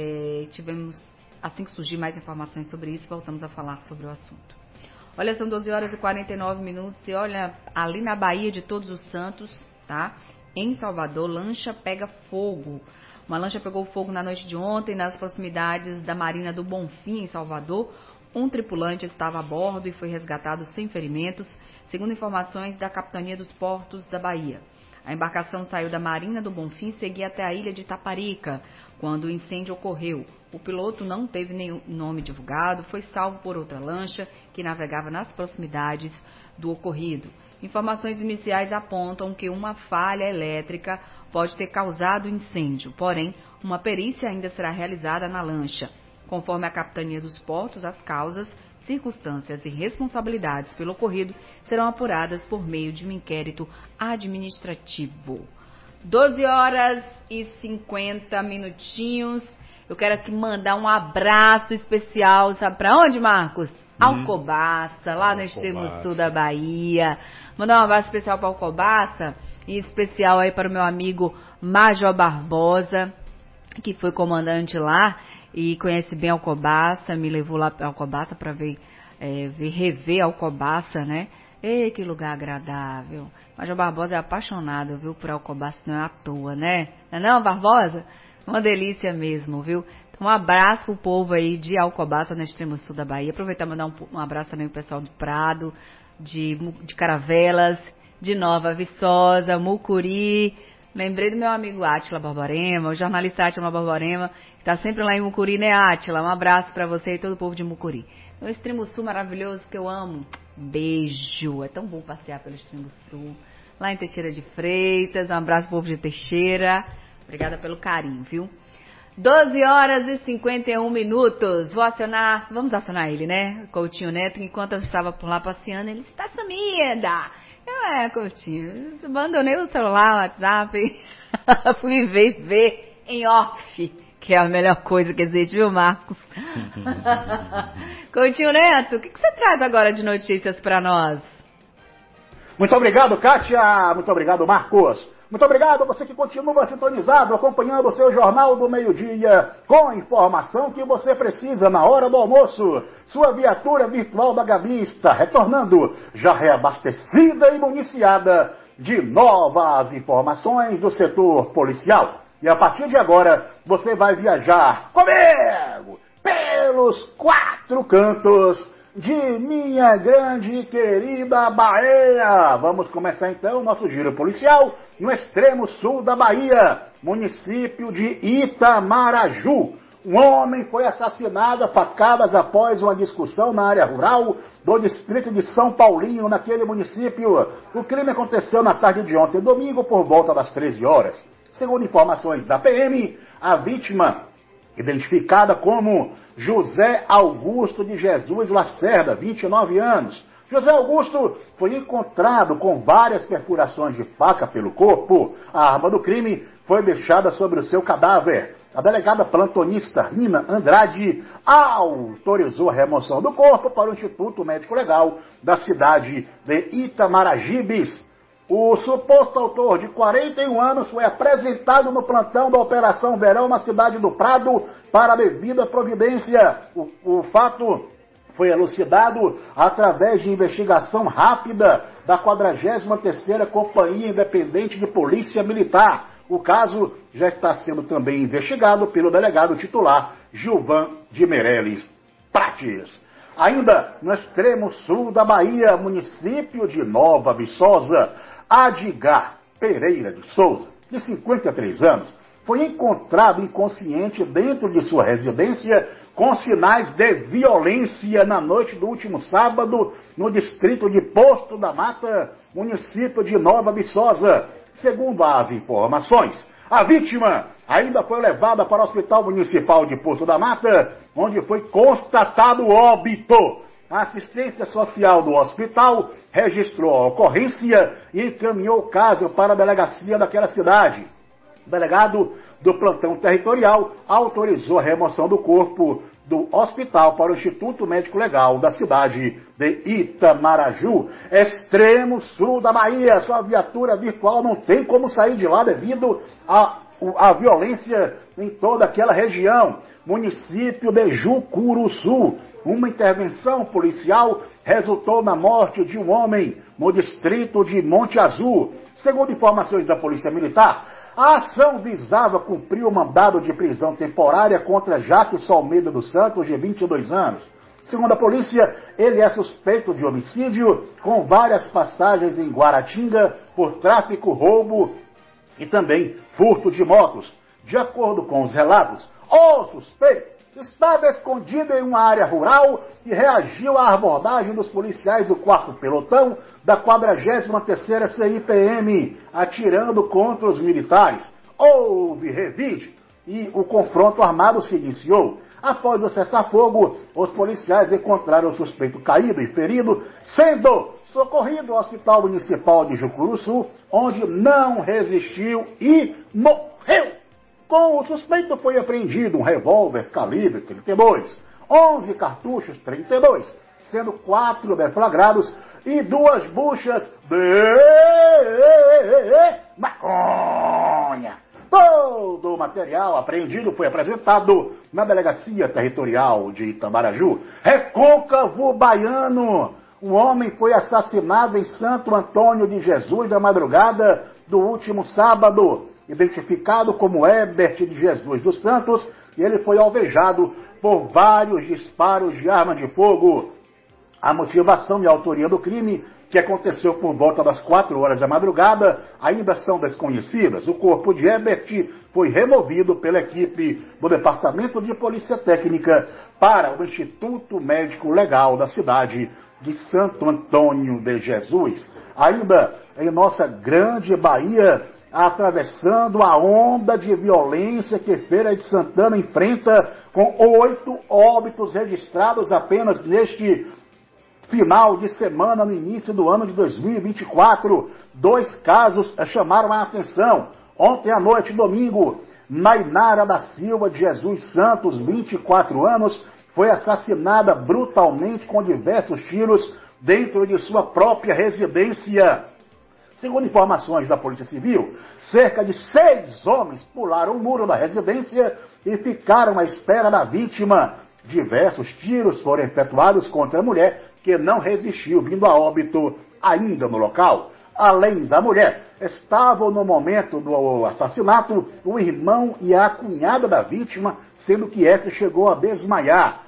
Assim que surgir mais informações sobre isso, voltamos a falar sobre o assunto. Olha, são 12 horas e 49 minutos e olha, ali na Baía de Todos os Santos, tá? Em Salvador, lancha pega fogo. Uma lancha pegou fogo na noite de ontem nas proximidades da Marina do Bonfim, em Salvador. Um tripulante estava a bordo e foi resgatado sem ferimentos, segundo informações da Capitania dos Portos da Bahia. A embarcação saiu da Marina do Bonfim e seguia até a ilha de Itaparica, quando o incêndio ocorreu. O piloto não teve nenhum nome divulgado, foi salvo por outra lancha que navegava nas proximidades do ocorrido. Informações iniciais apontam que uma falha elétrica pode ter causado o incêndio, porém, uma perícia ainda será realizada na lancha. Conforme a Capitania dos Portos, as causas, circunstâncias e responsabilidades pelo ocorrido serão apuradas por meio de um inquérito administrativo. 12 horas e 50 minutinhos. Eu quero aqui mandar um abraço especial, sabe para onde, Marcos? Alcobaça, lá no extremo sul da Bahia. Mandar um abraço especial para Alcobaça, e especial aí para o meu amigo Major Barbosa, que foi comandante lá e conhece bem Alcobaça, me levou lá para Alcobaça para rever Alcobaça, né? Ei, que lugar agradável. Major Barbosa é apaixonado, viu, por Alcobaça, não é à toa, né? Não é não, Barbosa? Uma delícia mesmo, viu? Então, um abraço pro povo aí de Alcobaça, no extremo sul da Bahia. Aproveitar e mandar um abraço também pro pessoal de Prado, de Caravelas, de Nova Viçosa, Mucuri. Lembrei do meu amigo Átila Borborema, o jornalista Átila Borborema, que tá sempre lá em Mucuri, né, Átila? Um abraço pra você e todo o povo de Mucuri. No extremo sul maravilhoso que eu amo. Beijo. É tão bom passear pelo extremo sul. Lá em Teixeira de Freitas. Um abraço pro povo de Teixeira. Obrigada pelo carinho, viu? 12 horas e 51 minutos. Vamos acionar ele, né? Coutinho Neto, enquanto eu estava por lá passeando, ele está sumida. Coutinho, abandonei o celular, o WhatsApp, fui ver em off, que é a melhor coisa que existe, viu, Marcos? Coutinho Neto, o que você traz agora de notícias para nós? Muito obrigado, Kátia. Muito obrigado, Marcos. Muito obrigado a você que continua sintonizado, acompanhando o seu Jornal do Meio-Dia, com a informação que você precisa na hora do almoço. Sua viatura virtual da Gabi está retornando, já reabastecida e municiada de novas informações do setor policial. E a partir de agora, você vai viajar comigo pelos 4 cantos de minha grande e querida Bahia. Vamos começar então o nosso giro policial no extremo sul da Bahia, município de Itamaraju. Um homem foi assassinado a facadas após uma discussão na área rural do distrito de São Paulinho, naquele município. O crime aconteceu na tarde de ontem, domingo, por volta das 13 horas. Segundo informações da PM, a vítima, identificada como José Augusto de Jesus Lacerda, 29 anos. José Augusto foi encontrado com várias perfurações de faca pelo corpo. A arma do crime foi deixada sobre o seu cadáver. A delegada plantonista Rina Andrade autorizou a remoção do corpo para o Instituto Médico Legal da cidade de Itamarajibes. O suposto autor de 41 anos foi apresentado no plantão da Operação Verão na cidade do Prado para a devida providência. O fato foi elucidado através de investigação rápida da 43ª Companhia Independente de Polícia Militar. O caso já está sendo também investigado pelo delegado titular Gilvan de Meirelles Prates. Ainda no extremo sul da Bahia, município de Nova Viçosa, Adgar Pereira de Souza, de 53 anos, foi encontrado inconsciente dentro de sua residência com sinais de violência na noite do último sábado no distrito de Posto da Mata, município de Nova Viçosa. Segundo as informações, a vítima ainda foi levada para o Hospital Municipal de Posto da Mata, onde foi constatado óbito. A assistência social do hospital registrou a ocorrência e encaminhou o caso para a delegacia daquela cidade. O delegado do plantão territorial autorizou a remoção do corpo do hospital para o Instituto Médico Legal da cidade de Itamaraju, extremo sul da Bahia. Sua viatura virtual não tem como sair de lá devido à violência em toda aquela região. Município de Jucuruçu, uma intervenção policial resultou na morte de um homem no distrito de Monte Azul. Segundo informações da Polícia Militar, a ação visava cumprir o mandado de prisão temporária contra Jackson Almeida dos Santos, de 22 anos. Segundo a polícia, ele é suspeito de homicídio, com várias passagens em Guaratinga por tráfico, roubo e também furto de motos. De acordo com os relatos, o suspeito estava escondido em uma área rural e reagiu à abordagem dos policiais do 4º Pelotão da 43ª CIPM, atirando contra os militares. Houve revide e o confronto armado se iniciou. Após o cessar-fogo, os policiais encontraram o suspeito caído e ferido, sendo socorrido ao Hospital Municipal de Jucuruçu, onde não resistiu e morreu. Com o suspeito foi apreendido um revólver calibre 32, 11 cartuchos 32, sendo 4 deflagrados e 2 buchas de maconha. Todo o material apreendido foi apresentado na Delegacia Territorial de Itamaraju. Recôncavo Baiano. Um homem foi assassinado em Santo Antônio de Jesus na madrugada do último sábado, identificado como Herbert de Jesus dos Santos, e ele foi alvejado por vários disparos de arma de fogo. A motivação e a autoria do crime, que aconteceu por volta das 4 horas da madrugada, ainda são desconhecidas. O corpo de Herbert foi removido pela equipe do Departamento de Polícia Técnica para o Instituto Médico Legal da cidade de Santo Antônio de Jesus. Ainda em nossa grande Bahia, atravessando a onda de violência que Feira de Santana enfrenta, com 8 óbitos registrados apenas neste final de semana, no início do ano de 2024. 2 casos chamaram a atenção. Ontem à noite, domingo, Nainara da Silva de Jesus Santos, 24 anos, foi assassinada brutalmente com diversos tiros dentro de sua própria residência. Segundo informações da Polícia Civil, cerca de 6 homens pularam o muro da residência e ficaram à espera da vítima. Diversos tiros foram efetuados contra a mulher, que não resistiu, vindo a óbito ainda no local. Além da mulher, estavam no momento do assassinato o irmão e a cunhada da vítima, sendo que essa chegou a desmaiar.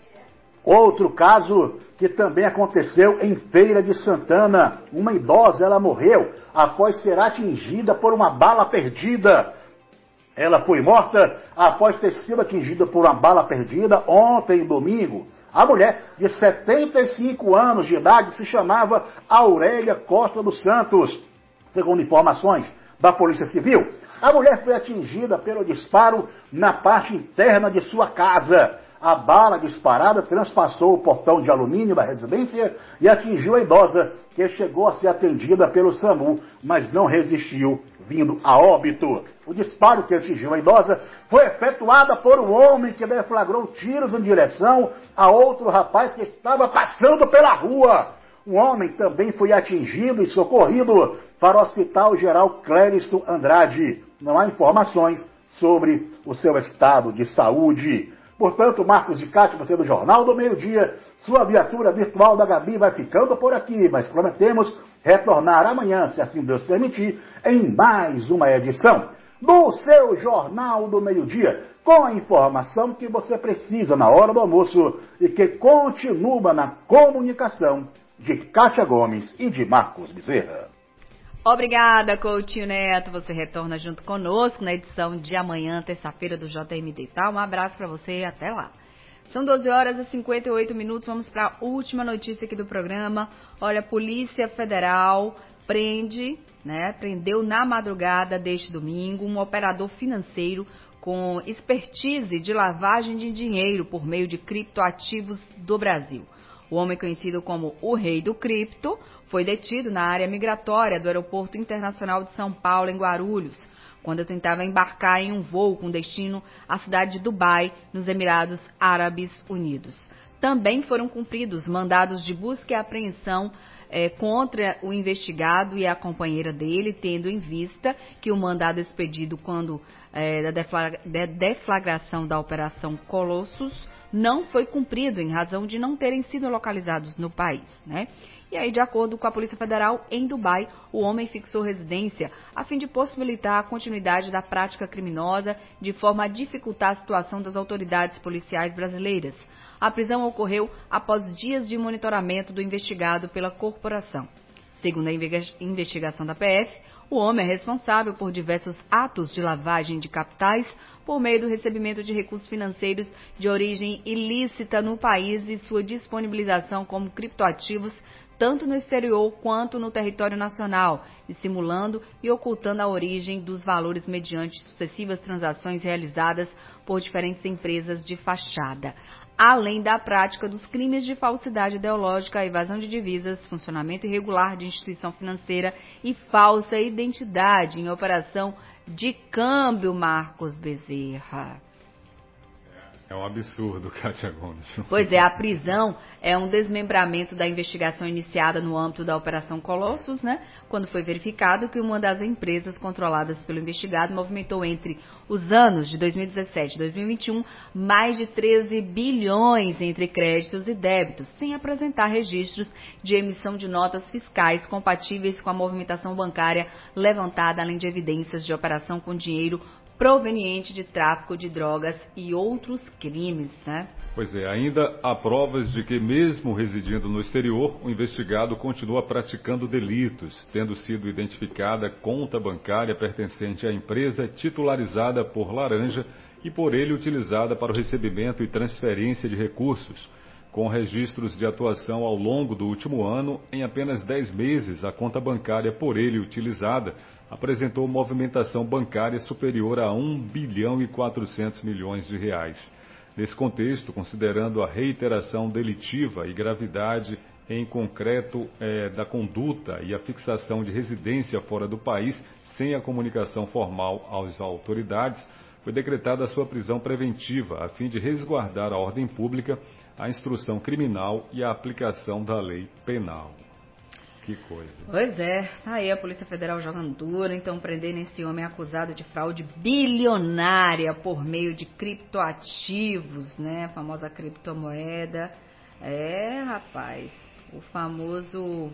Outro caso que também aconteceu em Feira de Santana. Uma idosa, ela morreu após ser atingida por uma bala perdida. Ela foi morta após ter sido atingida por uma bala perdida ontem, domingo. A mulher, de 75 anos de idade, se chamava Aurélia Costa dos Santos. Segundo informações da Polícia Civil, a mulher foi atingida pelo disparo na parte interna de sua casa. A bala disparada transpassou o portão de alumínio da residência e atingiu a idosa, que chegou a ser atendida pelo SAMU, mas não resistiu, vindo a óbito. O disparo que atingiu a idosa foi efetuado por um homem que deflagrou tiros em direção a outro rapaz que estava passando pela rua. Um homem também foi atingido e socorrido para o Hospital Geral Clériston Andrade. Não há informações sobre o seu estado de saúde. Portanto, Marcos de Cátia, você do Jornal do Meio-Dia, sua viatura virtual da Gabi vai ficando por aqui, mas prometemos retornar amanhã, se assim Deus permitir, em mais uma edição do seu Jornal do Meio-Dia, com a informação que você precisa na hora do almoço e que continua na comunicação de Cátia Gomes e de Marcos Bezerra. Obrigada, Coutinho Neto. Você retorna junto conosco na edição de amanhã, terça-feira, do JMD, tá? Um abraço para você e até lá. São 12 horas e 58 minutos. Vamos para a última notícia aqui do programa. Olha, a Polícia Federal prendeu na madrugada deste domingo um operador financeiro com expertise de lavagem de dinheiro por meio de criptoativos do Brasil. O homem, conhecido como o Rei do Cripto, foi detido na área migratória do Aeroporto Internacional de São Paulo, em Guarulhos. quando tentava embarcar em um voo com destino à cidade de Dubai, nos Emirados Árabes Unidos. Também foram cumpridos mandados de busca e apreensão contra o investigado e a companheira dele, tendo em vista que o mandado expedido quando da deflagração da Operação Colossus não foi cumprido em razão de não terem sido localizados no país, né? E aí, de acordo com a Polícia Federal, em Dubai, o homem fixou residência a fim de possibilitar a continuidade da prática criminosa de forma a dificultar a situação das autoridades policiais brasileiras. A prisão ocorreu após dias de monitoramento do investigado pela corporação. Segundo a investigação da PF, o homem é responsável por diversos atos de lavagem de capitais por meio do recebimento de recursos financeiros de origem ilícita no país e sua disponibilização como criptoativos tanto no exterior quanto no território nacional, dissimulando e ocultando a origem dos valores mediante sucessivas transações realizadas por diferentes empresas de fachada, além da prática dos crimes de falsidade ideológica, evasão de divisas, funcionamento irregular de instituição financeira e falsa identidade em operação de câmbio, Marcos Bezerra. É um absurdo, Kátia Gomes. Pois é, a prisão é um desmembramento da investigação iniciada no âmbito da Operação Colossus, né? Quando foi verificado que uma das empresas controladas pelo investigado movimentou entre os anos de 2017 e 2021 mais de 13 bilhões entre créditos e débitos, sem apresentar registros de emissão de notas fiscais compatíveis com a movimentação bancária levantada, além de evidências de operação com dinheiro proveniente de tráfico de drogas e outros crimes, né? Pois é, ainda há provas de que, mesmo residindo no exterior, o investigado continua praticando delitos, tendo sido identificada conta bancária pertencente à empresa titularizada por Laranja e por ele utilizada para o recebimento e transferência de recursos. Com registros de atuação ao longo do último ano, em apenas 10 meses, a conta bancária por ele utilizada apresentou movimentação bancária superior a 1 bilhão e 400 milhões de reais. Nesse contexto, considerando a reiteração delitiva e gravidade em concreto da conduta e a fixação de residência fora do país sem a comunicação formal às autoridades, foi decretada a sua prisão preventiva a fim de resguardar a ordem pública, a instrução criminal e a aplicação da lei penal. Que coisa. Pois é, tá aí a Polícia Federal jogando duro, então prendendo esse homem acusado de fraude bilionária por meio de criptoativos, né? A famosa criptomoeda. É, rapaz, o famoso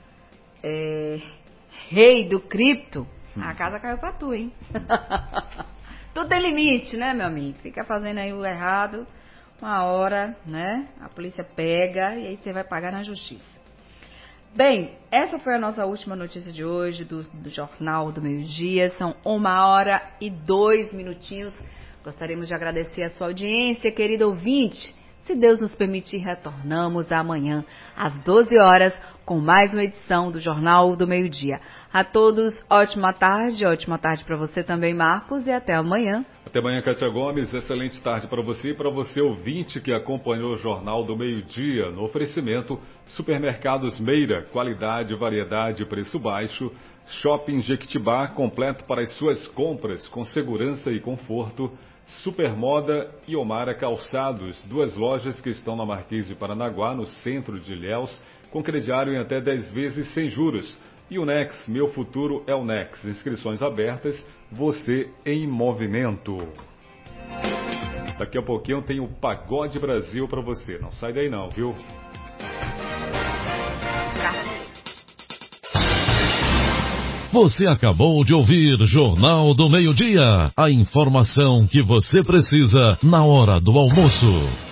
rei do cripto. A casa caiu pra tu, hein? Tudo tem limite, né, meu amigo? Fica fazendo aí o errado, uma hora, né? A polícia pega e aí você vai pagar na justiça. Bem, essa foi a nossa última notícia de hoje do Jornal do Meio-Dia. São 1h02. Gostaríamos de agradecer a sua audiência, querido ouvinte. Se Deus nos permitir, retornamos amanhã às 12 horas com mais uma edição do Jornal do Meio-Dia. A todos, ótima tarde para você também, Marcos, e até amanhã. Até amanhã, Kátia Gomes. Excelente tarde para você e para você, ouvinte, que acompanhou o Jornal do Meio-Dia no oferecimento Supermercados Meira, qualidade, variedade e preço baixo. Shopping Jequitibá, completo para as suas compras com segurança e conforto. Supermoda e Omara Calçados, 2 lojas que estão na Marquês de Paranaguá, no centro de Ilhéus, com crediário em até 10 vezes sem juros. E o Nex, meu futuro é o Nex. Inscrições abertas, você em movimento. Daqui a pouquinho tem o Pagode Brasil para você. Não sai daí não, viu? Você acabou de ouvir Jornal do Meio-Dia. A informação que você precisa na hora do almoço.